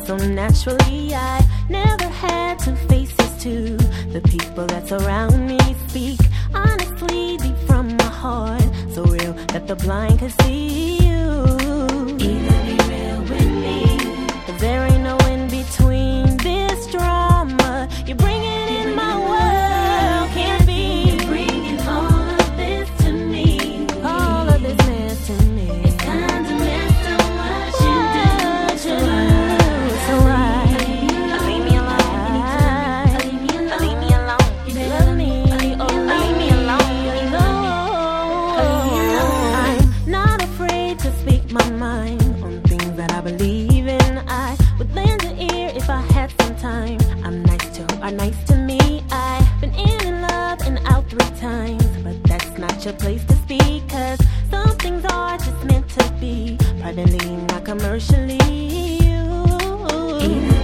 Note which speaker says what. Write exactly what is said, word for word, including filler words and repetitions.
Speaker 1: so naturally. I never had two faces to the people that surround me. Speak honestly, deep from my heart, so real that the blind could see you. Either be real with me, 'cause there ain't no in between this drama. You're bringing in my world, can't be. You're bringing all of this to me, all of this mess to me. It's kind of messed up what you do, what you do. So right, leave me alone. Leave me alone. Leave me alone. Love me, oh leave me alone. I'm not afraid to speak my mind on things that I believe in. I would lend an ear if I had some time. I'm nice to who are nice to me. I've been in and love and out three times, but that's not your place to speak, 'cause some things are just meant to be, privately, not commercially. You.